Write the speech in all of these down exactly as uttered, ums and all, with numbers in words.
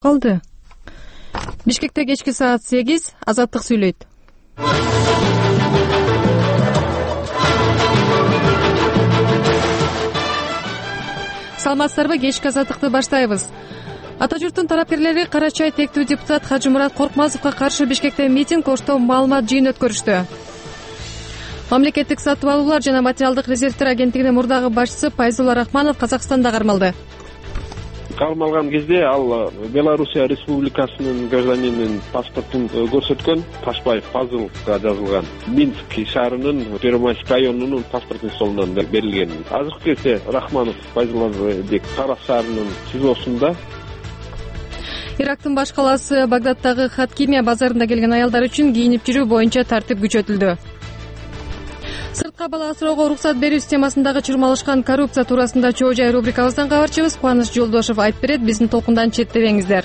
калды. Бишкекте кечки саат сегиз. Азаттык сүйлөйт. Саламатсыздарбы? Кечки азаттыкты баштайбыз. Ата журттун тарапкерлери Карачай тектүү депутат Хажымурат Коркмазовго каршы Бишкекте митинг, оштоо маалымат жыйын өткөрүштү. Мамлекеттик сатып алуулар жана материалдык резервтер агенттигинин мурдагы башчысы Пайзулла Рахманов Казакстанда кармалды. Кармалган кезде ал Белоруссия Республикасынын гражданинин паспортун көрсөткөн. Ташбаев Пазылга жазылган. Минск шаарынын Первомайск районунун паспортун столунан берилген. Азыркы кезде Рахманов Пайзуллабек Тарас шаарынын СИЗОсунда. Ирактын баш калаасы Багдаддагы Хаткимия базарында келген аялдар үчүн кийинип жүрүү боюнча тартип күчөтүлдү. Сыртка бала асыроого уруксат берүү системасындагы чырмалышкан коррупция туурасында чоо жай рубрикабыздан кабарчыбыз Кубаныч Жолдошов айтып берет. Биздин толкундан четтебеңиздер.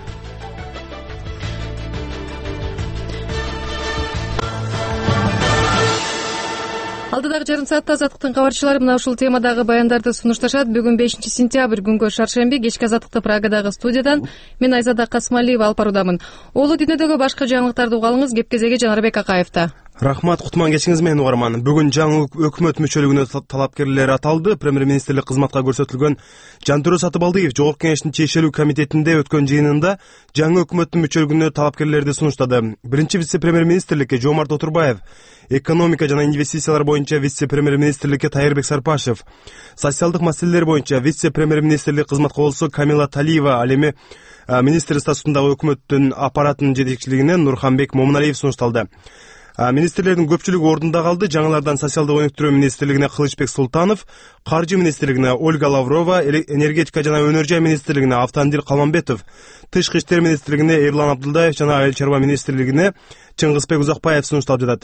Алдыдагы жарым саатта Азаттыктын кабарчылары мына ушул темадагы баяндарды сунушташат. Бүгүн бешинчи сентябрь күнгө шаршемби. Кечки Азаттыкты Прагадагы студиядан мен Айзада Касмалиева алып баруудамын. Улуу дүйнөдөгү башка жаңылыктарды угалыңыз кеп кезеги Жанарбек Акаевда. Рахмат, кутман кечиңиз менен угарман. Бүгүн жаңы өкмөт мүчөлүгүнө талапкерлер аталды. Премьер-министрлик кызматка көрсөтүлгөн Жантөрө Сатыбалдиев Жогорку Кеңештин чечилүү комитетинде өткөн жыйынында жаңы өкмөттүн мүчөлүгүнө талапкерлерди сунуштады. Биринчи вице-премьер-министрликке Жомарт Отурбаев, экономика жана инвестициялар боюнча вице-премьер-министрликке Тайырбек Сарпашев, социалдык маселелер боюнча вице-премьер-министрлик кызматка болсо Камила Талиева, ал эми министр статусундагы өкмөттүн аппаратынын жетекчилигине Нурханбек Момуналиев сунушталды. Министрлердин көпчүлүгү ордунда калды. Жаңылардан социалдык өнүктүрүү министрлигине Кылычбек Султанов, каржы министрлигине Ольга Лаврова, энергетика жана өнөр жай министрлигине Автандил Калманбетов, тышкы иштер министрлигине Эрлан Абдулдаев жана айыл чарба министрлигине Чыңгызбек Узакбаев сунушталып жатат.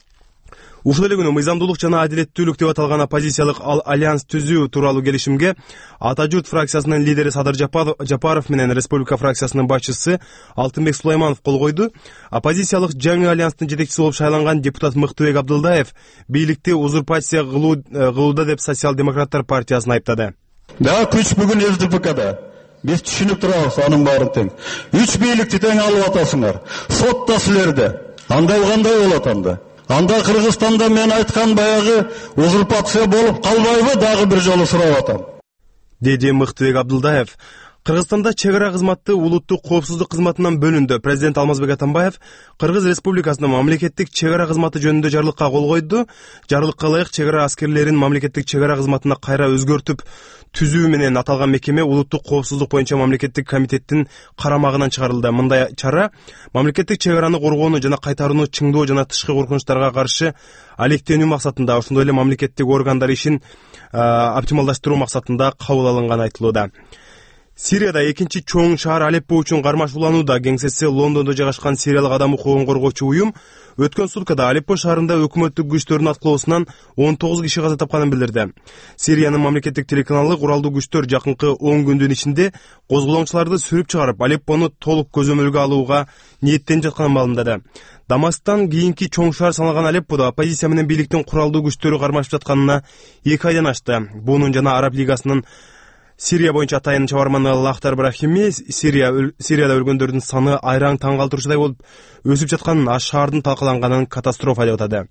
Ушул эле күнү мыйзамдуулук жана адилеттүүлүк деп аталган оппозициялык альянс түзүү тууралуу келишимге Ата журт фракциясынын лидери Садыр Жапаров менен Республика фракциясынын башчысы Алтынбек Сулайманов кол койду. Оппозициялык жаңы альянстын жетекчиси болуп шайланган депутат Мыктыбек Абдылдаев бийликти узурпация кылууда деп социал-демократтар партиясын айыптады. Да, күч бүгүн эс ди пэ када. Биз түшүнүп турабыз анын баарын тең. Үч бийликти тең алып атасыңар. Сот да силерде. Андай кандай болот анда? Анда Кыргызстанда мен айткан баягы узурпация болуп калбайбы, дагы бир жолу сурап атам. Деди Мыктыбек Абдылдаев. Кыргызстанда чек ара кызматы улуттук коопсуздук кызматынан бөлүндү. Президент Алмазбек Атамбаев Кыргыз Республикасынын мамлекеттик чек ара кызматы жөнүндө жарлыкка кол койду. Жарлыкка ылайык чек ара аскерлерин мамлекеттик чек ара кызматына кайра өзгөртүп түзүү менен аталган мекеме улуттук коопсуздук боюнча мамлекеттик комитеттин карамагынан чыгарылды. Мындай чара мамлекеттик чек араны коргоону жана кайтарууну чыңдоо жана тышкы коркунучтарга каршы алектенүү максатында, ошондой эле мамлекеттик органдар ишин оптималдаштыруу максатында кабыл алынганы айтылууда. Сирияда экинчи чоң шаар Алеппо үчүн кармашууланууда. Кеңсеси Лондондо жайгашкан сириялык адам укугун коргоочу уюм өткөн суткада Алеппо шаарында өкмөттүк күчтөрдүн аткылоосунан он тогуз киши каза тапканын билдирди. Сириянын мамлекеттик телеканалы куралдуу күчтөр жакынкы он күндүн ичинде козголоңчуларды сүрүп чыгарып, Алеппону толук көзөмөлгө алууга ниеттенип жатканын маалымдады. Дамасктан кийинки чоң шаар саналган Алепподо оппозиция менен бийликтин куралдуу күчтөрү кармашып жатканына эки айдан ашты. Бунун жана Араб лигасынын Сирия боюнча атайын чабарманы Лахтар Брахими Сирия Сирияда өлгөндөрдүн саны айраң таң калтыруучудай болуп өсүп жатканын, а шаардын талкаланганын катастрофа деп атады.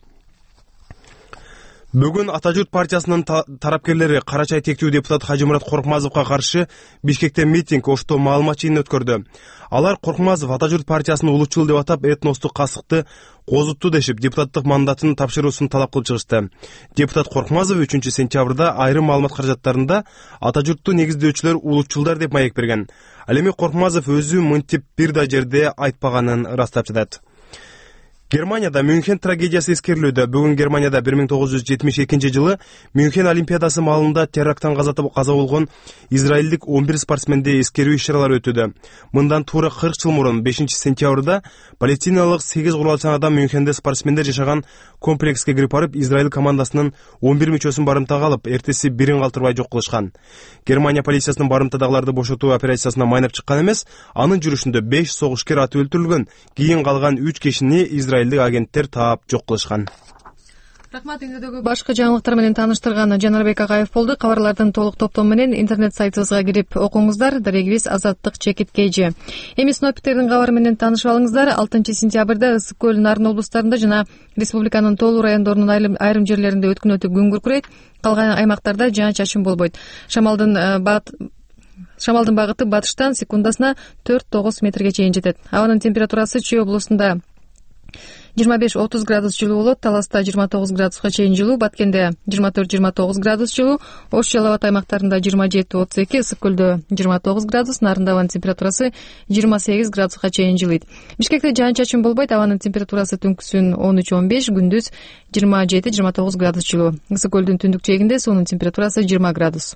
Бүгүн Ата журт партиясынын тарапкерлери Карачай тектүү депутат Хажымурат Коркмазовго каршы Бишкекте митинг, оштоо маалымат жыйын өткөрдү. Алар Коркмазов Ата журт партиясын улутчул деп атап, этностук касыкты козутту дешип, депутаттык мандатын тапшыруусун талап кылып чыгышты. Депутат Коркмазов үчүнчү сентябрда айрым маалымат каражаттарында Ата журтту негиздөөчүлөр улутчулдар деп маек берген. Ал эми Коркмазов өзү мынтип бир да жерде айтпаганын ырастап жатат. Германияда Мюнхен трагедиясы эскерилүүдө. Бүгүн Германияда бир миң тогуз жүз жетимиш экинчи жылы Мюнхен олимпиадасы маалында теракттан каза болгон израилдик он бир спортсменди эскерүү иш-чаралары өтүүдө. Мындан туура кырк жыл мурун бешинчи сентябрда палестиналык сегиз куралчан адам Мюнхенде спортсмендер жашаган комплекске кирип барып, Израиль командасынын он бир мүчөсүн барымтага алып, эртеси бирин калтырбай жок кылышкан. Германия полициясынын барымтадагыларды бошотуу операциясына майнап чыккан эмес, анын жүрүшүндө беш согушкер аты өлтүрүлгөн. Кийин калган үч кишини Израилдик агенттер таап жок кылышкан. Рахмат. Үндүдөгү башкы жаңылыктар менен тааныштырган Жанарбек Агаев болду. Кабарлардын толук топтому менен интернет сайтыбызга кирип окуңуздар. Дарегибиз Азаттык Чекиткейчи. Эми синоптиктердин кабары менен таанышып алыңыздар. алтынчы сентябрда Ысык көл, Нарын облустарында жана республиканын тоолуу райондорунун айрым жерлеринде өткүнөтүп күн күркүрөйт. Калган аймактарда жаан-чачын болбойт. Шамалдын бат Шамалдын багыты батыштан секундасына төрт тогуз метрге чейин жетет. Абанын температурасы Чүй облусунда жыйырма беш отуз градус жылуу болот, Таласта жыйырма тогуз градуска чейин жылуу, Баткенде жыйырма төрт жыйырма тогуз градус жылуу, Ош Жалал Абад аймактарында жыйырма жети отуз эки, Ысык көлдө жыйырма тогуз градус, Нарында абанын температурасы жыйырма сегиз градуска чейин жылыйт. Бишкекте жаан-чачын болбойт, абанын температурасы түнкүсүн он үч он беш, күндүз жыйырма жети жыйырма тогуз градус жылуу. Ысык көлдүн түндүк жээгинде суунун температурасы жыйырма градус.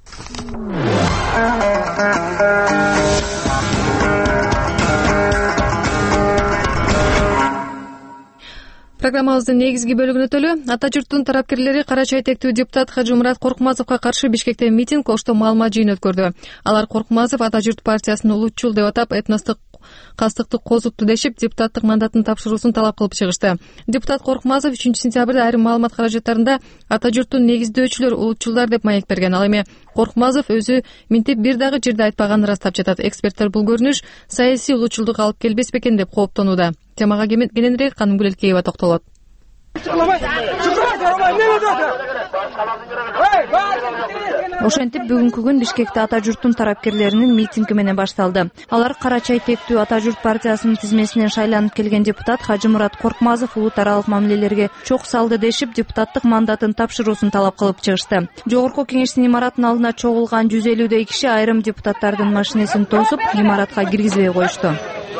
Программабыздын негизги бөлүгүнө өтөлү. Ата журттун тарапкерлери Кара Чайтектүү депутат Хажымурат Коркмазовго каршы Бишкекте митинг, Ошто маалымат жыйын өткөрдү. Алар Коркмазов Ата журт партиясын улутчул деп атап, этностук кастыкты козупту дешип, депутаттык мандатын тапшыруусун талап кылып чыгышты. Депутат Коркмазов үчүнчү сентябрда айрым маалымат каражаттарында ата журттун негиздөөчүлөр улутчулдар деп маек берген. Ал эми Коркмазов өзү минтип бир дагы жерде айтпаганын ырастап жатат. Эксперттер бул көрүнүш саясий улутчулдук алып келбес бекен деп кооптонууда. Темага кененирээк Канымгүл Элкеева токтолот. Ошентип бүгүнкү күн Бишкекте ата журттун тарапкерлеринин митинги менен башталды. Алар Кара Чайтектүү ата журт партиясынын тизмесинен шайланып келген депутат Хажымурат Коркмазов улут аралык мамилелерге чок салды дешип, депутаттык мандатын тапшыруусун талап кылып чыгышты. Жогорку кеңештин имаратынын алдына чогулган жүз элүүдөй киши айрым депутаттардын машинесин тосуп, имаратка киргизбей коюшту.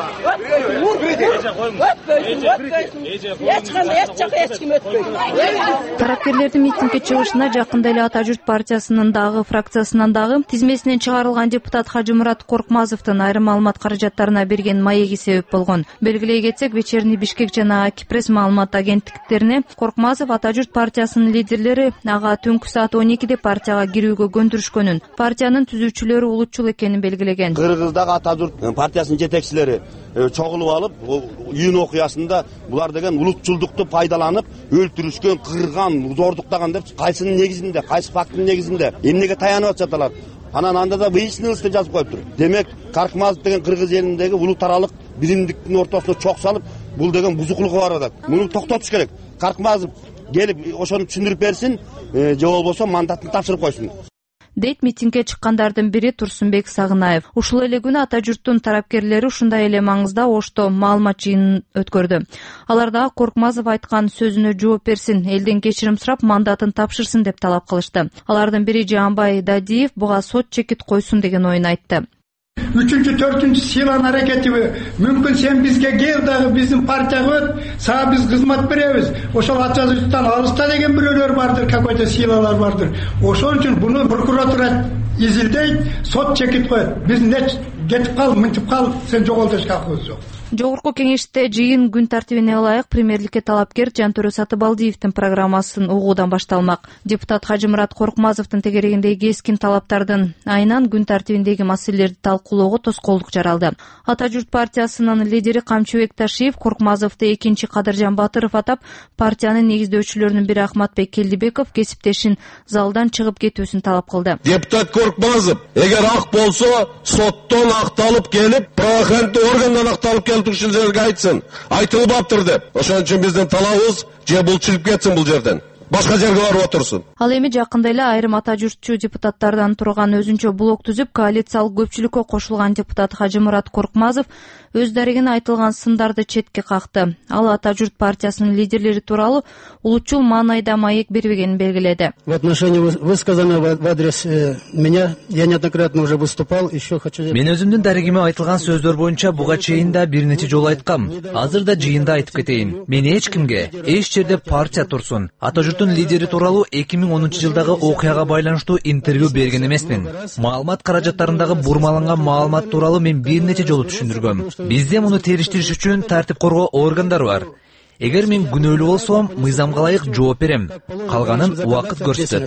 Тарапкерлердин митингге чыгышына жакында эле ата журт партиясынын дагы фракциясынан дагы тизмесинен чыгарылган депутат Хажымурат Коркмазовдун айрым маалымат каражаттарына берген маеги себеп болгон. Белгилей кетсек, Вечерний Бишкек жана Акипресс маалымат агенттиктерине Коркмазов ата журт партиясынын лидерлери ага түнкү саат он экиде партияга кирүүгө көндүрүшкөнүн, партиянын түзүүчүлөрү улутчул экенин белгилеген. Кыргыздагы ата журт партиясынын жетекчилери чогулуп алып, июнь окуясында булар деген улутчулдукту пайдаланып, өлтүрүшкөн, кырган, зордуктаган деп кайсынын негизинде, кайсы факттын негизинде, эмнеге таянып атышат? Анан анда да выяснилось деп жазып коюптур. Демек, Коркмазов деген кыргыз элиндеги улут аралык биримдиктин ортосуна чок салып, бул деген бузуклугу бар атат. Муну токтотуш керек. Коркмазов келип ошону түшүндүрүп берсин, же болбосо мандатын тапшырып койсун. Дейт митингге чыккандардын бири Турсунбек Сагынаев. Ушул эле күнү ата журттун тарапкерлери ушундай эле маңызда Ошто маалымат жыйынын өткөрдү. Алар дагы Коркмазов айткан сөзүнө жооп берсин, элден кечирим сурап, мандатын тапшырсын деп талап кылышты. Алардын бири Жаанбай Дадиев буга сот чекит койсун деген оюн айтты. Үчүнчү, төртүнчү сыйлан аракетиби мүмкүн сен бизге кел дагы биздин партияга өт, сага биз кызмат беребиз. Ошол ата журттан алыста деген бирөөлөр бардыр, какой-то силалар бардыр. Ошон үчүн буну прокуратура изилдейт, сот чекит коет. Биз не кетип кал, мынтип кал, сен жоголтуш хакыбыз жок. Жогорку кеңеште жыйын күн тартибине ылайык премьерликке талапкер Жантөрө Сатыбалдиевдин программасын угуудан башталмак. Депутат Хажымурат Коркмазовдун тегерегиндеги кескин талаптардын айынан күн тартибиндеги маселелерди талкуулоого тоскоолдук жаралды. Ата журт партиясынын лидери Камчыбек Ташиев Коркмазовду экинчи Кадыржан Батыров атап, партиянын негиздөөчүлөрүнүн бири Ахматбек Келдибеков кесиптешин залдан чыгып кетүүсүн талап кылды. Депутат Коркмазов эгер ак болсо, соттон акталып келип, правоохранительный органдан акталып келип ушулерге айтсын, айтылбаптыр деп. Ошон үчүн биздин талабыбыз же бул чыгып кетсин бул жерден. Башка жерге барып отурсун. Ал эми жакында эле айрым ата журтчу депутаттардан турган өзүнчө блок түзүп, коалициялык көпчүлүккө кошулган депутат Хажымурат Коркмазов өз дарегине айтылган сындарды четке какты. Ал ата журт партиясынын лидерлери тууралуу улутчул маанайда маек бербегенин белгиледи. В отношении высказанного в адрес меня я неоднократно уже выступал, еще хочу. Мен өзүмдүн дарегиме айтылган сөздөр боюнча буга чейин да бир нече жолу айткам. Азыр да жыйында айтып кетейин. Мен эч кимге, эч жерде партия турсун, ата журттун лидери тууралуу эки миң онунчу жылдагы окуяга байланыштуу интервью берген эмесмин. Маалымат каражаттарындагы бурмаланган маалымат тууралуу мен бир нече жолу түшүндүргөм. Бизде муну териштириш үчүн тартип коргоо органдары бар. Эгер мен күнөөлүү болсом, мыйзамга ылайык жооп берем. Калганын убакыт көрсөтөт.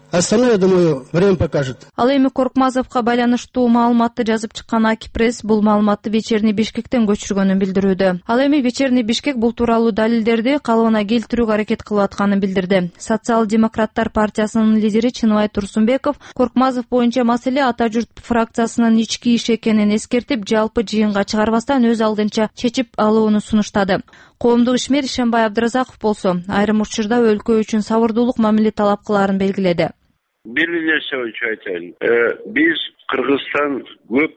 Остальное, я думаю, время покажет. Ал эми Коркмазовго байланыштуу маалыматты жазып чыккан Акипресс бул маалыматты Вечерний Бишкектен көчүргөнүн билдирүүдө. Ал эми Вечерний Бишкек бул тууралуу далилдерди калыбына келтирүүгө аракет кылып атканын билдирди. Социал-демократтар партиясынын лидери Чыныбай Турсунбеков Коркмазов боюнча маселе Ата журт фракциясынын ички иш экенин эскертип, жалпы жыйынга чыгарбастан өз алдынча чечип алууну сунуштады. Коомдук ишмер Ишенбай Абдыразаков болсо айрым учурда өлкө үчүн сабырдуулук мамиле талап кылаарын белгиледи. Bir nерсе боюнча айтайын. Биз Кыргызстан көп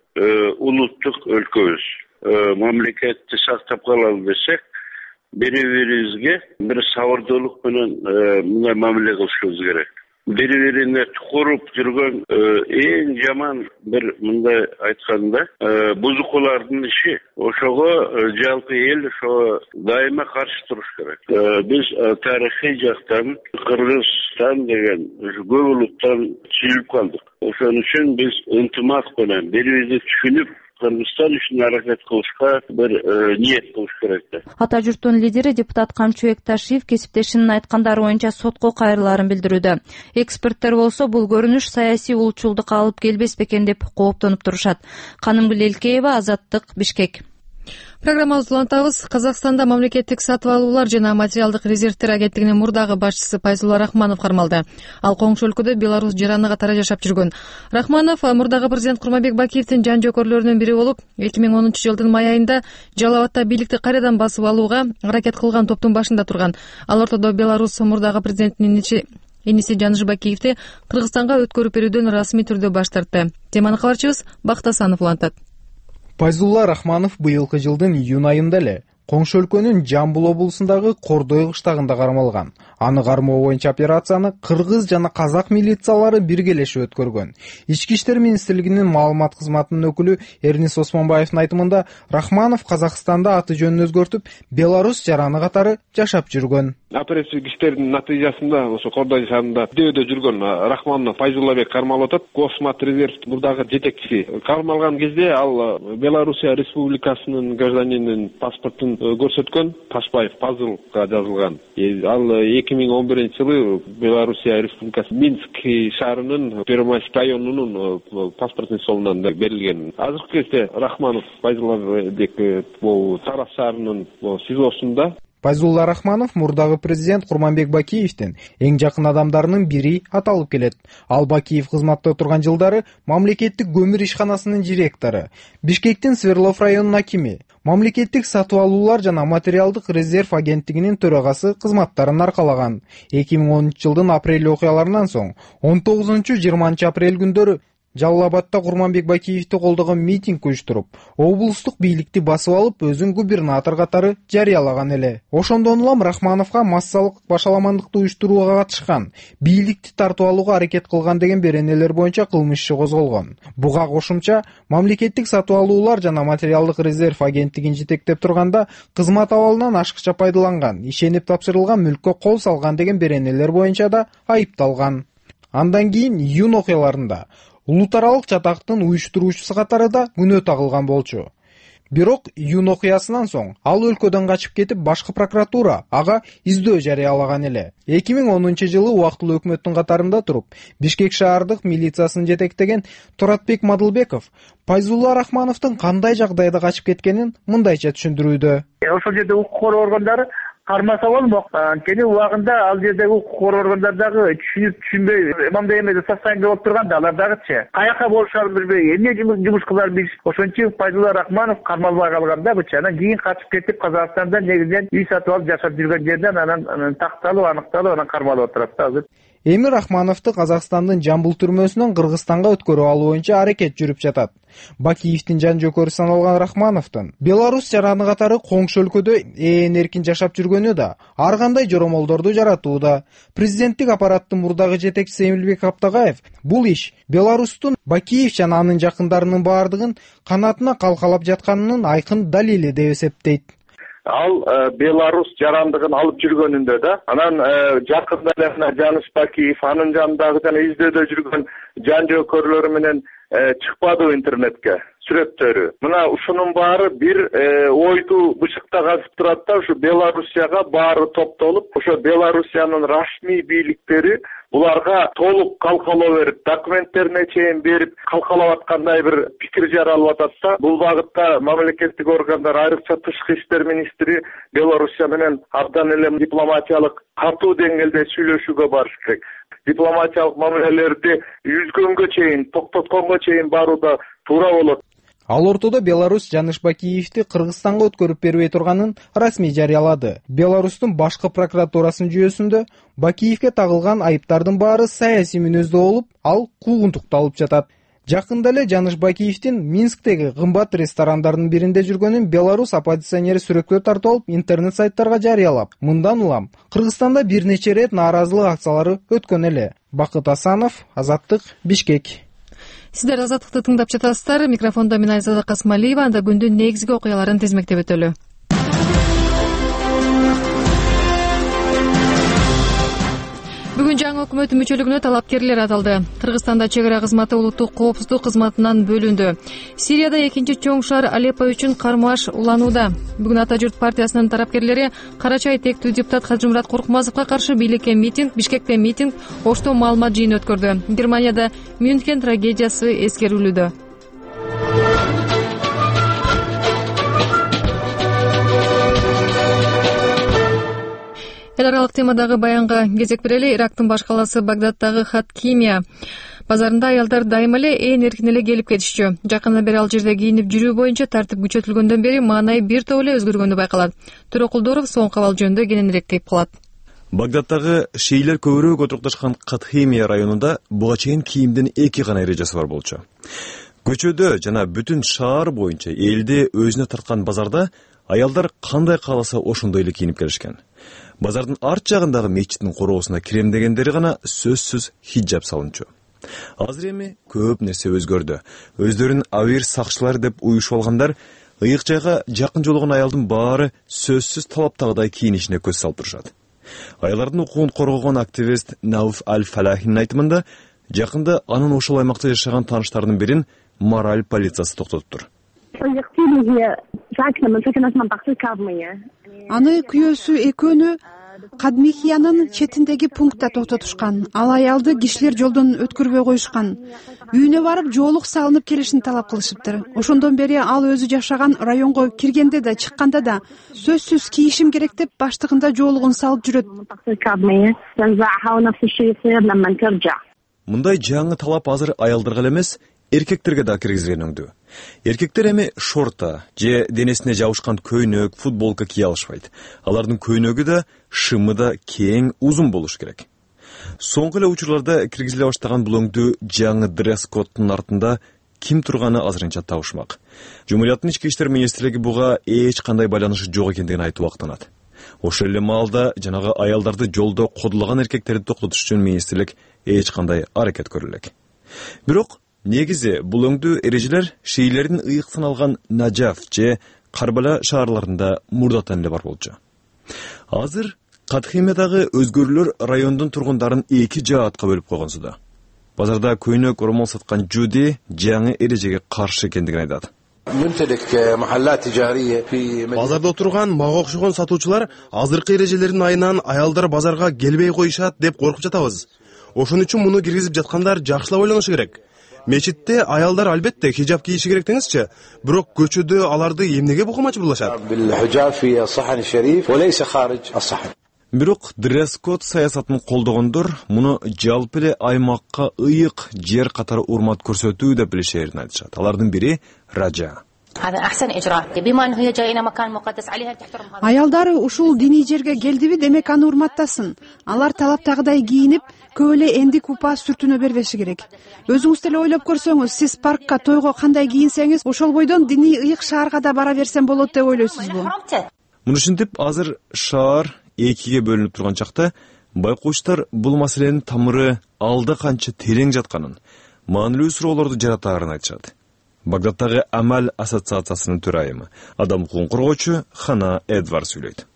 улуттук өлкөбүз. Мамлекетти сактап калалы десек, бири-бирибизге бир сабырдуулук менен мындай мамиле кылышыбыз керек. Бири-бирине туруп жүргөн эң жаман бир мындай айтканда бузукулардын иши. Ошого жалпы эл ошо дайыма каршы туруш керек. Биз тарыхый жактан Кыргызстан деген көп улуттан чыгып калдык. Ошон үчүн биз ынтымак менен бири-бирибизди түшүнүп Кыргызстан үчүн аракет кылышка бир ниет кылыш керек. Ата журттун лидери депутат Камчыбек Ташиев кесиптешинин айткандары боюнча сотко кайрылаарын билдирүүдө. Эксперттер болсо бул көрүнүш саясий улчулдукка алып келбес бекен деп кооптонуп турушат. Канымгүл Элкеева, Азаттык, Бишкек. Программабызды улантабыз. Казакстанда мамлекеттик сатып алуулар жана материалдык резервтер агенттигинин мурдагы башчысы Пайзулла Рахманов кармалды. Ал коңшу өлкөдө Беларусь жараны катары жашап жүргөн. Рахманов мурдагы президент Курманбек Бакиевдин жан жөкөрлөрүнүн бири болуп, эки миң онунчу жылдын май айында Жалал Абадта бийликти кайрадан басып алууга аракет кылган топтун башында турган. Ал ортодо Беларусь мурдагы президентинин иниси Жаныш Бакиевди Кыргызстанга өткөрүп берүүдөн расмий түрдө баш тартты. Теманы кабарчыбыз Бактасанов улантат. Пайзулла Рахманов быйылкы жылдын июнь айында эле коңшу өлкөнүн Жамбыл облусундагы Кордой кыштагында кармалган. Аны кармоо боюнча операцияны кыргыз жана казак милициялары биргелешип өткөргөн. Ички иштер министрлигинин маалымат кызматынын өкүлү Эрнис Осмонбаевдин айтымында Рахманов Казакстанда аты жөнүн өзгөртүп, Беларусь жараны катары жашап жүргөн. Оперативдик иштердин натыйжасында ошо Кордой шаарында дөдө жүргөн Рахманов Пайзуллабек кармалып атат. Космат резерв мурдагы жетекчиси. Кармалган кезде ал Белоруссия Республикасынын гражданинин паспортун көрсөткөн, Ташбаев Пазылга жазылган. Ал эки миң он биринчи жылы Белоруссия Республикасы Минск шаарынын Первомайск районунун паспортный столунан берилген. Азыркы кезде Рахманов Пайзуллабек бул Тарас шаарынын СИЗОсунда. Пайзулла Рахманов мурдагы президент Курманбек Бакиевдин эң жакын адамдарынын бири аталып келет. Ал Бакиев кызматта турган жылдары мамлекеттик көмүр ишканасынын директору, Бишкектин Сверлов районунун акими, мамлекеттик сатып алуулар жана материалдык резерв агенттигинин төрагасы кызматтарын аркалаган. эки миң онунчу жылдын апрель окуяларынан соң он тогузунчу жыйырманчы апрель күндөрү Жалал Абадта Курманбек Бакиевди колдогон митинг уюштуруп, облустук бийликти басып алып, өзүн губернатор катары жарыялаган эле. Ошондон улам Рахмановго массалык башаламандыкты уюштурууга катышкан, бийликти тартып алууга аракет кылган деген беренелер боюнча кылмыш иши козголгон. Буга кошумча мамлекеттик сатып алуулар жана материалдык резерв агенттигин жетектеп турганда кызмат абалынан ашыкча пайдаланган, ишенип тапшырылган мүлккө кол салган деген беренелер боюнча да айыпталган. Андан кийин июнь окуяларында улут аралык чатактын уюштуруучусу катары да күнөө тагылган болчу. Бирок июнь окуясынан соң ал өлкөдөн качып кетип, башкы прокуратура ага издөө жарыялаган эле. эки миң онунчу жылы убактылуу өкмөттүн катарында туруп, Бишкек шаардык милициясын жетектеген Туратбек Мадылбеков Пайзулла Рахмановдун кандай жагдайда качып кеткенин мындайча түшүндүрүүдө. Ошол жерде укук коргоо органдары кармаса болмок. Анткени убагында ал жердеги укук коргоо органдары дагы түшүнүп түшүнбөй мындай эмеде состояние болуп турганда алар дагычы каяка болушарын билбей эмне жумуш кыларын билишип, ошон үчүн Пайзулла Рахманов кармалбай калганда быча анан кийин качып кетип Казакстанда негизинен үй сатып алып жашап жүргөн жерден анан такталып, аныкталып, анан кармалып отурат да азыр. Эми Рахмановду Казакстандын Жамбыл түрмөсүнөн Кыргызстанга өткөрүп алуу боюнча аракет жүрүп жатат. Бакиевдин жан жөкөрү саналган Рахмановдун Беларусь жараны катары коңшу өлкөдө ээн эркин жашап жүргөнү да ар кандай жоромолдорду жаратууда. Президенттик аппараттын мурдагы жетекчиси Эмилбек Аптагаев бул иш Беларустун Бакиев жана анын жакындарынын баардыгын канатына калкалап жатканынын айкын далили деп эсептейт. Ал Беларусь жарандыгын алып жүргөнүндө да, анан жакында эле Жаныш Бакиев анын жанындагы жана издөөдө жүргөн жан жөкөрлөрү менен чыкпады интернетке сүрөттөрү. Мына ушунун баары бир ойду бышыкта казып турат да, ушу Белоруссияга баары топтолуп, ошо Белоруссиянын расмий бийликтери буларга толук калкалоо берип, документтерине чейин берип, калкалап аткандай бир пикир жаралып атат да. Бул багытта мамлекеттик органдар, айрыкча тышкы иштер министри Белоруссия менен абдан эле дипломатиялык катуу деңгээлде сүйлөшүүгө барыш керек. Дипломатиялык мамилелерди үзгөнгө чейин, токтотконго чейин барууда туура болот. Ал ортодо Беларусь Жаныш Бакиевди Кыргызстанга өткөрүп бербей турганын расмий жарыялады. Беларустун башкы прокуратурасынын жүйөсүндө Бакиевге тагылган айыптардын баары саясий мүнөздө болуп, ал куугунтукталып жатат. Жакында эле Жаныш Бакиевдин Минсктеги кымбат ресторандарынын биринде жүргөнүн Беларусь оппозиционери сүрөткө тартып алып, интернет сайттарга жарыялап. Мындан улам Кыргызстанда бир нече рет нааразылык акциялары өткөн эле. Бакыт Асанов, Азаттык, Бишкек. Сиздер Азаттыкты тыңдап жатасыздар. Микрофондо мен Айзада Касмалиева. Анда күндүн негизги окуяларын тизмектеп өтөлү. Бүгүн жаңы өкмөт мүчөлүгүнө талапкерлер аталды. Кыргызстанда чек ара кызматы улуттук коопсуздук кызматынан бөлүндү. Сирияда экинчи чоң шаар Алеппо үчүн кармаш уланууда. Бүгүн Ата журт партиясынын тарапкерлери Карачай тектүү депутат Кажымурат Коркмазовго каршы бийликке митинг, Бишкекте митинг, Ошто маалымат жыйыны өткөрдү. Германияда Мюнхен трагедиясы эскерилүүдө. Эл аралык темадагы баянга кезек берели. Ирактын баш калаасы Багдаддагы Хаткимия базарында аялдар дайыма эле ээн эркин эле келип кетишчү. Жакында бери ал жерде кийинип жүрүү боюнча тартип күчөтүлгөндөн бери маанай бир топ эле өзгөргөнү байкалат. Төрөкулдоров соңку абал жөнүндө кененирээк дейп калат. Багдаддагы шейлер көбүрөөк отурукташкан Катхимия районунда буга чейин кийимдин эки гана эрежеси бар болчу. Көчөдө жана бүтүн шаар боюнча элди өзүнө тарткан базарда аялдар кандай кааласа ошондой эле кийинип келишкен. Базардын арт жагындагы мечиттин короосуна кирем дегендери гана сөзсүз хиджаб салынчу. Азыр эми көп нерсе өзгөрдү. Өздөрүн авир сакчылар деп уюшуп алгандар ыйык жайга жакын жолгон аялдын баары сөзсүз талаптагыдай кийинишине көз салып турушат. Аялдардын укугун коргогон активист Науф Аль-Фалахинин айтымында жакында анын ошол аймакта жашаган тааныштарынын бирин мораль полициясы токтотуптур. Аны күйөөсү экөөнү Кадмихиянын четиндеги пунктта токтотушкан. Ал аялды кишилер жолдон өткөрбөй коюшкан. Үйүнө барып жоолук салынып келишин талап кылышыптыр. Ошондон бери ал өзү жашаган районго киргенде да чыкканда да сөзсүз кийишим керек деп баштыгында жоолугун салып жүрөт. Мындай жаңы талап азыр аялдарга эле эмес, эркектерге да киргизген өңдү. Эркектер эми шорта же денесине жабышкан көйнөк, футболка кие алышпайт. Алардын көйнөгү да, шымы да кең, узун болуш керек. Соңку эле учурларда киргизиле баштаган бул өңдү жаңы дресс-коддун артында ким турганы азырынча табышмак. Жумурияттын ички иштер министрлиги буга эч кандай байланышы жок экендигин айтып актанат. Ошол эле маалда жанагы аялдарды жолдо кодулаган эркектерди токтотуш үчүн министрлик эч кандай аракет көрө элек. Бирок негизи бул өңдүү эрежелер шейлердин ыйык саналган Наджаф же Карбала шаарларында мурдатан эле бар болчу. Азыр Катхимиядагы өзгөрүүлөр райондун тургундарын эки жаатка бөлүп койгонсуда. Базарда көйнөк ормол саткан Жуди жаңы эрежеге каршы экендигин айтат. Базарда отурган мага окшогон сатуучулар азыркы эрежелердин айынан аялдар базарга келбей коюшат деп коркуп жатабыз. Ошон үчүн муну киргизип жаткандар жакшылап ойлонушу керек. Мечитте аялдар албетте хижаб кийиши керек деңизчи, бирок көчөдө аларды эмнеге буга мажбурлашат? Бирок дресс-код саясатын колдогондор муну жалпы эле аймакка ыйык жер катары урмат көрсөтүү деп билишерин айтышат. Алардын бири Ража. Аялдар ушул диний жерге келдиби, демек аны урматтасын. Алар талаптагыдай кийинип, көп эле эндик упа сүртүнө бербеши керек. Өзүңүз деле ойлоп көрсөңүз, сиз паркка, тойго кандай кийинсеңиз, ошол бойдон диний ыйык шаарга да бара берсем болот деп ойлойсузбу? Муну ушинтип азыр шаар экиге бөлүнүп турган чакта байкоочтор бул маселенин тамыры алда канча терең жатканын, маанилүү суроолорду жаратаарын айтышат. Багдаддагы Амал ассоциациясынын төрайымы, адам укугун коргоочу Хана Эдвард сүйлөйт.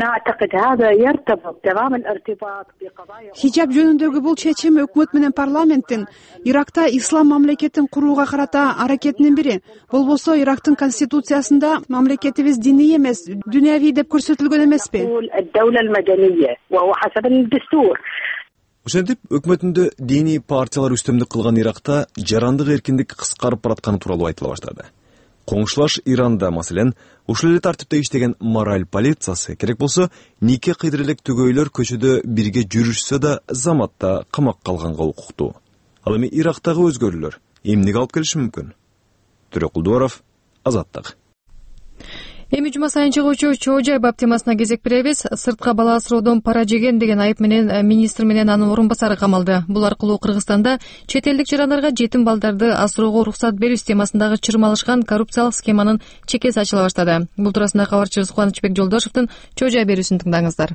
Хижаб жөнүндөгү бул чечим өкмөт менен парламенттин Иракта ислам мамлекетин курууга карата аракетинин бири. Болбосо Ирактын конституциясында мамлекетибиз диний эмес, дүйнөви деп көрсөтүлгөн эмеспи? Ошентип өкмөтүндө диний партиялар үстөмдүк кылган Иракта жарандык эркиндик кыскарып баратканы тууралуу айтыла баштады. Коңшулаш Иранда, маселен, ушул эле тартипте иштеген мораль полициясы керек болсо нике кыйдыр элек түгөйлөр көчөдө бирге жүрүшсө да заматта камакка алганга укуктуу. Ал эми Ирактагы өзгөрүүлөр эмнеге алып келиши мүмкүн? Төрөкулдуаров, Азаттык. Эми жума сайын чыгуучу чоо жай бап темасына кезек беребиз. Сыртка бала асыроодон пара жеген деген айып менен министр менен анын орун басары камалды. Бул аркылуу Кыргызстанда чет элдик жарандарга жетим балдарды асыроого уруксат берүү системасындагы чырмалышкан коррупциялык схеманын чекеси ачыла баштады. Бул туурасында кабарчыбыз Кубанычбек Жолдошовдун чоо жай берүүсүн тыңдаңыздар.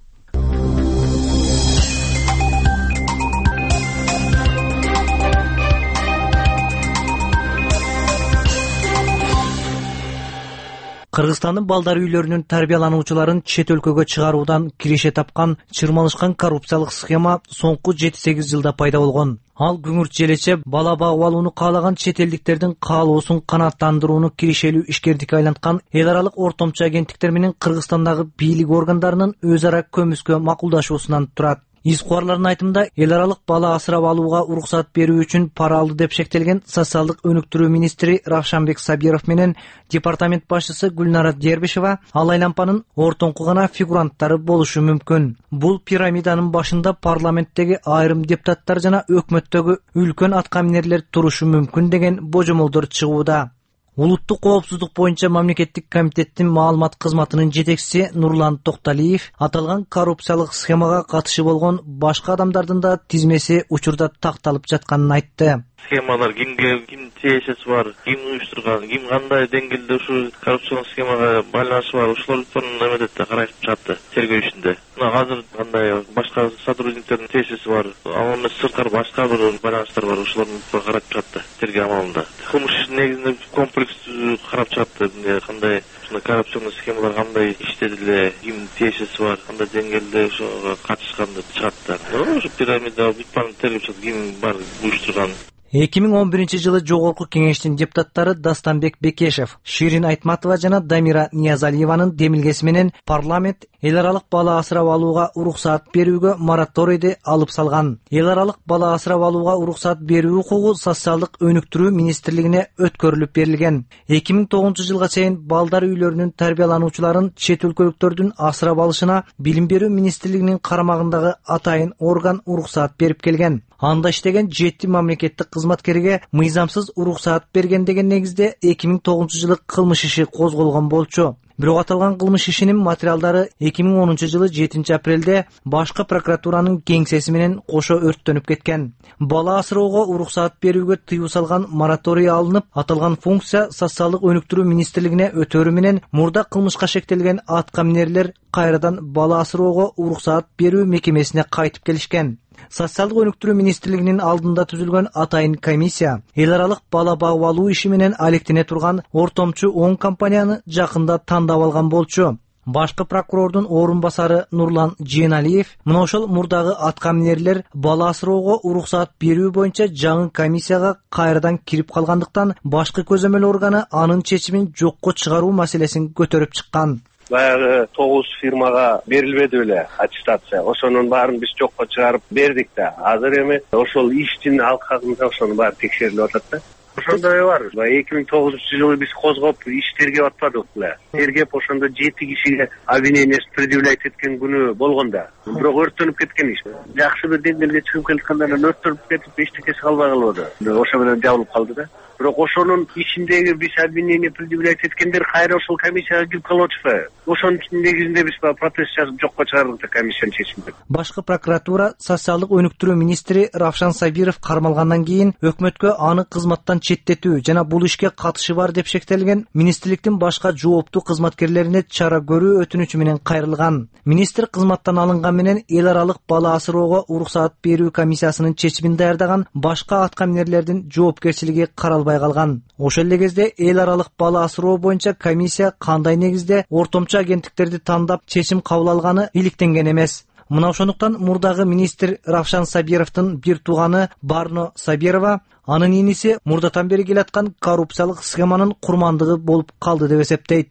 Кыргызстандын балдар үйлөрүнүн тарбиялануучуларын чет өлкөгө чыгаруудан киреше тапкан чырмалышкан коррупциялык схема соңку жети сегиз жылда пайда болгон. Ал күңүрт желече бала багып алууну каалаган чет элдиктердин каалоосун канааттандырууну киришелүү ишкердикке айланткан эл аралык ортомчу агенттиктер менен Кыргызстандагы бийлик органдарынын өз ара көмүскө макулдашуусунан турат. Из куарлардын айтымында эл аралык бала асырап алууга уруксат берүү үчүн пара алды деп шектелген социалдык өнүктүрүү министри Равшанбек Сабиров менен департамент башчысы Гүлнара Дербишева ал айлампанын ортоңку гана фигуранттары болушу мүмкүн. Бул пирамиданын башында парламенттеги айрым депутаттар жана өкмөттөгү үлкөн аткаминерлер турушу мүмкүн деген божомолдор чыгууда. Улуттук коопсуздук боюнча мамлекеттик комитеттин маалымат кызматынын жетекчиси Нурлан Токталиев аталган коррупциялык схемага катышы болгон башка адамдардын да тизмеси учурда такталып жатканын айтты. Схемалар кимге ким тиешеси бар, ким уюштурган, ким кандай деңгээлде ушу коррупциялык схемага байланышы бар, ошолордун эметте карашып чыкты тергөө ишинде. Мына азыр кандай башка сотрудниктердин тиешеси бар, ал эмес сырткары башка бир байланыштар бар, ошолордун карап чыкты тергөө амалында. Кылмыш негизинде комплекс карап чыкты, кандай коррупционный схемалар кандай иштедиле, ким тиешеси бар, кандай деңгээлде ошого катышкан деп чыкты. Ошо пирамида бутпан тергеп чыкты, ким бар уюштурган. эки миң он биринчи жылы жогорку кеңештин депутаттары Дастанбек Бекешев, Ширин Айтматова жана Дамира Ниязалиеванын демилгеси менен парламент эл аралык бала асырап алууга уруксат берүүгө мораторийди алып салган. Эл аралык бала асырап алууга уруксат берүү укугу социалдык өнүктүрүү министрлигине өткөрүлүп берилген. эки миң тогузунчу жылга чейин балдар үйлөрүнүн тарбиялануучуларын чет өлкөлүктөрдүн асырап алышына билим берүү министрлигинин карамагындагы атайын орган уруксат берип келген. Анда иштеген жети мамлекеттик кызматкерге мыйзамсыз уруксаат берген деген негизде эки миң тогузунчу жылы кылмыш иши козголгон болчу. Бирок аталган кылмыш ишинин материалдары эки миң онунчу жылы жетинчи апрелде башкы прокуратуранын кеңсеси менен кошо өрттөнүп кеткен. Бала асыроого уруксаат берүүгө тыюу салган мораторий алынып, аталган функция социалдык өнүктүрүү министрлигине өтөрү менен мурда кылмышка шектелген аткаминерлер кайрадан бала асыроого уруксаат берүү мекемесине кайтып келишкен. Социалдык өнүктүрүү министрлигинин алдында түзүлгөн атайын комиссия эл аралык бала багып алуу иши менен алектене турган ортомчу он компанияны жакында тандап алган болчу. Башкы прокурордун орун басары Нурлан Жeenалиев мына ошол мурдагы аткаминерлер бала асыроого уруксаат берүү боюнча жаңы комиссияга кайрадан кирип калгандыктан башкы көзөмөл органы анын чечимин жокко чыгаруу маселесин көтөрүп чыккан. Баягы тогуз фирмага берилбеди беле аттестация. Ошонун баарын биз жокко чыгарып бердик да. Азыр эми ошол иштин алкагында ошонун баары текшерилип атат да. Ошондой бар. эки миң тогузунчу жылы биз козгоп иш тергеп атпадык беле. Тергеп ошондо жети кишиге обвинениесин предъявлять эткен күнү болгон да. Бирок өрттөнүп кеткен иш. Жакшы бир деңгээлге чыгып келаткандан кийин өрттөнүп кетип эчтекеси калбай калды. Ошо менен жабылып калды да. Бирок ошонун ичиндеги биз обвинение предъявлять эткендер кайра ошол комиссияга кирип калып атышпайбы? Ошонун негизинде биз протест жазып жокко чыгардык да комиссиянын чечимин. Башкы прокуратура социалдык өнүктүрүү министри Равшан Сабиров кармалгандан кийин өкмөткө аны кызматтан четтетүү жана бул ишке катышы бар деп шектелген министрликтин башка жооптуу кызматкерлерине чара көрүү өтүнүчү менен кайрылган. Министр кызматтан алынган менен эл аралык бала асыроого уруксаат берүү комиссиясынын чечимин даярдаган башка аткаминерлердин жоопкерчилиги каралбай калган. Ошол эле кезде эл аралык бала асыроо боюнча комиссия кандай негизде ортомчу агенттиктерди тандап чечим кабыл алганы иликтенген эмес. Мына ошондуктан мурдагы министр Равшан Сабировдун бир тууганы Барно Сабирова анын иниси мурдатан бери келаткан коррупциялык схеманын курмандыгы болуп калды деп эсептейт.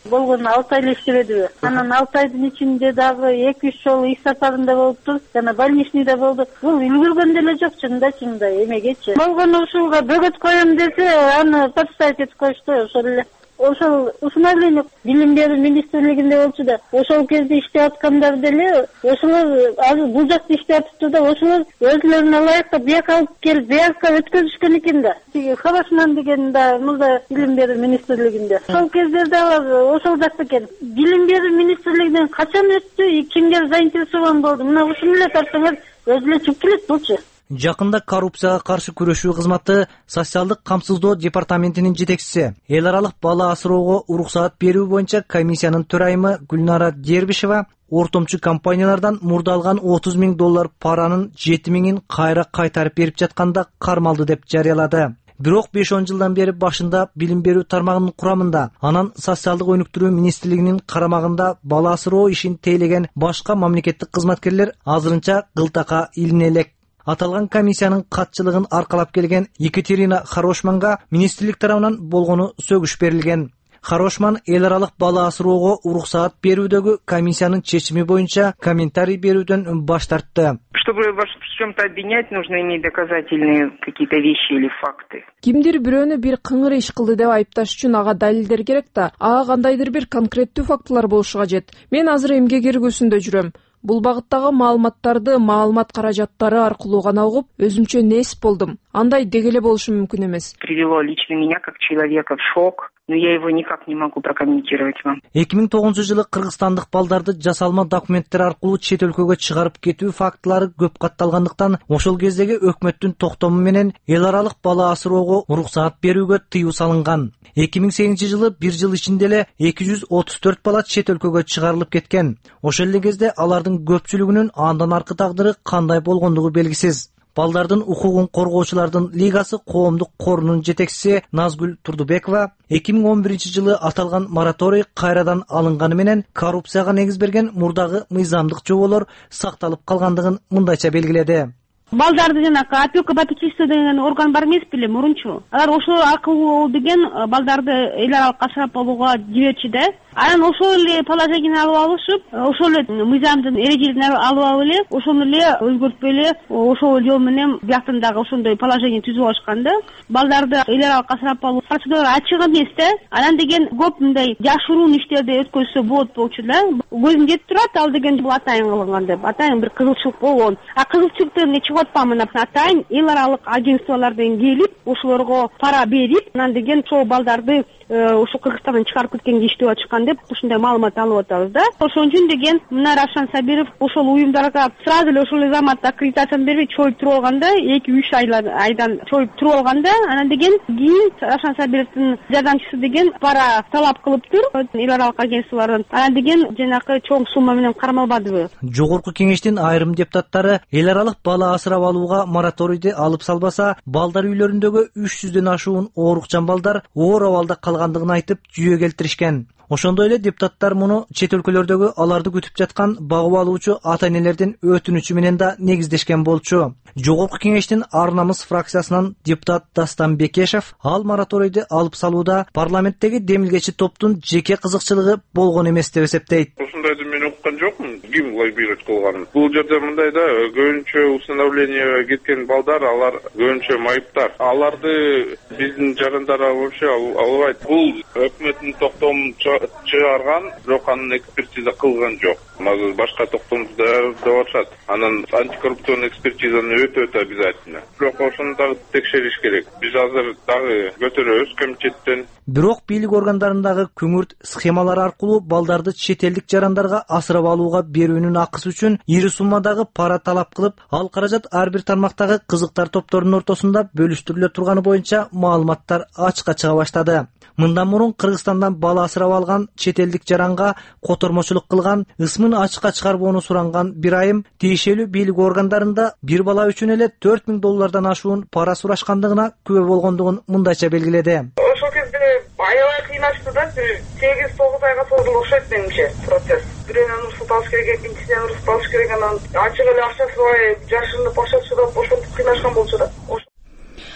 болгону алты ай эле иштебедиби. Анан алты айдын ичинде дагы эки үч жолу иш сапарында болуптур, жана больничныйда болду. Бул үлгүргөн деле жок чындачы мындай эмегечи. Болгону ушуга бөгөт коем десе, аны подставить этип коюшту, ошол эле. Ошол установление билим берүү министрлигинде болчу да, ошол кезде иштеп аткандар деле, ошолор азыр бул жакта иштеп атыптыр да, ошолор өзүлөрүнө ылайык бияка алып келип, бияка өткөзүшкөн экен да. Хорошман деген да мурда билим берүү министрлигинде. Ошол кездерде алар ошол жакта экен. Билим берүү министрлигинен качан өттү, кимдер заинтересован болду? Мына ушуну эле тартсаңар өзү эле чыгып келет болчу. Жакында коррупцияга каршы күрөшүү кызматы социалдык камсыздоо департаментинин жетекчиси, эл аралык бала асыроого уруксаат берүү боюнча комиссиянын төрайымы Гүлнара Дербишева ортомчу компаниялардан мурда алган отуз миң доллар паранын жети миңин кайра кайтарып берип жатканда кармалды деп жарыялады. Бирок беш он жылдан бери башында билим берүү тармагынын курамында, анан социалдык өнүктүрүү министрлигинин карамагында бала асыроо ишин тейлеген башка мамлекеттик кызматкерлер азырынча кылтакка илине элек. Аталган комиссиянын катчылыгын аркалап келген Екатерина Хорошманга министрлик тарабынан болгону сөгүш берилген. Хорошман эл аралык бала асыроого уруксаат берүүдөгү комиссиянын чечими боюнча комментарий берүүдөн баш тартты. Чтобы вас в чем-то обвинять, нужно иметь доказательные какие-то вещи или факты. Кимдир бирөөнү бир кыңыр иш кылды деп айыпташ үчүн ага далилдер керек да, ага кандайдыр бир конкреттүү фактылар болушу кажет. Мен азыр эмгек эргүүсүндө жүрөм. Бул багыттагы маалыматтарды маалымат каражаттары аркылуу гана угуп, өзүмчө нес болдум. Андай дегеле болушу мүмкүн эмес. Привело лично меня как человека в шок, но я его никак не могу прокомментировать вам. эки миң тогузунчу жылы кыргызстандык балдарды жасалма документтер аркылуу чет өлкөгө чыгарып кетүү фактылары көп катталгандыктан, ошол кездеги өкмөттүн токтому менен эл аралык бала асыроого уруксаат берүүгө тыюу салынган. эки миң сегизинчи жылы бир жыл ичинде эле эки жүз отуз төрт бала чет өлкөгө чыгарылып кеткен. Ошол эле кезде алардын көпчүлүгүнүн андан аркы тагдыры кандай болгондугу белгисиз. Балдардын укугун коргоочулардын лигасы коомдук корунун жетекчиси Назгүл Турдубекова эки миң он биринчи жылы аталган мораторий кайрадан алынганы менен коррупцияга негиз берген мурдагы мыйзамдык жоболор сакталып калгандыгын мындайча белгиледи. Балдарды жанакы опека попечительство деген орган бар эмес беле мурунчу. Алар ошол аркылуу деген балдарды эл аралык асырап алууга жиберчү да. Анан ошол эле положениени алып алышып, ошол эле мыйзамдын эрежелерин алып алып эле, ошону эле өзгөртпөй эле ошол жол менен бияктан дагы ошондой положение түзүп алышкан да. Балдарды эл аралык асырап алуу процедура ачык эмес да. Анан деген көп мындай жашыруун иштерди өткөзсө болот болчу да. Көзүм жетип турат, ал деген бул атайын кылынган деп. Атайын бир кызыкчылык болгон. А кызыкчылыктан не чыгып атпамын, атайын эл аралык агентстволордон келип, ошолорго пара берип, анан деген ошол балдарды ошо Кыргызстандан чыгарып кеткенге иштеп атышкан деп ушундай маалымат алып атабыз да. Ошон үчүн деген мына Равшан Сабиров ошол уюмдарга сразу эле ошол заматта аккредитацияны бербей чоюп туруп алганда, эки үч айдан чоюп туруп алганда, анан деген кийин Равшан Сабировдун жардамчысы деген пара талап кылыптыр эл аралык агентстволордон. Анан деген жанакы чоң сумма менен кармалбадыбы. Жогорку кеңештин айрым депутаттары эл аралык бала асырап алууга мораторийди алып салбаса, балдар үйлөрүндөгү үч жүздөн ашуун оорукчан балдар оор абалда калгандыгын айтып жүйө келтиришкен. Ошондой эле депутаттар муну чет өлкөлөрдөгү аларды күтүп жаткан багып алуучу ата-энелердин өтүнүчү менен да негиздешкен болчу. Жогорку кеңештин Ар намыс фракциясынан депутат Дастан Бекешев ал мораторийди алып салууда парламенттеги демилгечи топтун жеке кызыкчылыгы болгон эмес деп эсептейт. Ушундайды мен уккан жокмун, ким лоббировать кылганын. Бул жерде мындай да, көбүнчө установление кеткен балдар, алар көбүнчө майыптар. Аларды биздин жарандар вообще албайт. Бул өкмөттүн токтомун чыгарган, бирок анын экспертиза кылган жок. Азыр башка токтомдо деп атышат. Анан антикоррупционный экспертизаны өтө өтө обязательно. Бирок ошону дагы текшериш керек. Биз азыр дагы көтөрөбүз комитеттен. Бирок бийлик органдарындагы күңүрт схемалар аркылуу балдарды чет элдик жарандарга асырап алууга берүүнүн акысы үчүн ири суммадагы пара талап кылып, ал каражат ар бир тармактагы кызыктар топторунун ортосунда бөлүштүрүлө турганы боюнча маалыматтар ачыкка чыга баштады. Мындан мурун Кыргызстандан бала асырап алган чет элдик жаранга котормочулук кылган, ысмын ачыкка чыгарбоону суранган bir айым тиешелүү бийлик органдарында бир бала үчүн эле төрт миң доллардан ашуун пара сурашкандыгына күбө болгондугун мындайча белгиледи. Ошол кезде аябай кыйнашты да, сегиз тогуз айга созулуп окшойт менимче процесс. Бирөөнөн уруксат алыш керек, экинчисинен уруксат алыш керек, анан ачык эле акчасы бай жашырынып, акча чыдап ошентип кыйнашкан болчу да.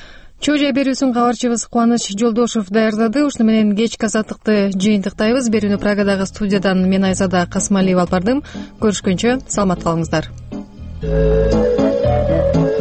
чоо жай берүүсүн кабарчыбыз Кубаныч Жолдошев даярдады. Ушуну менен кечки азаттыкты жыйынтыктайбыз. Берүүнү Прагадагы студиядан мен Айзада Касымалиева алып бардым. Көрүшкөнчө саламат калыңыздар.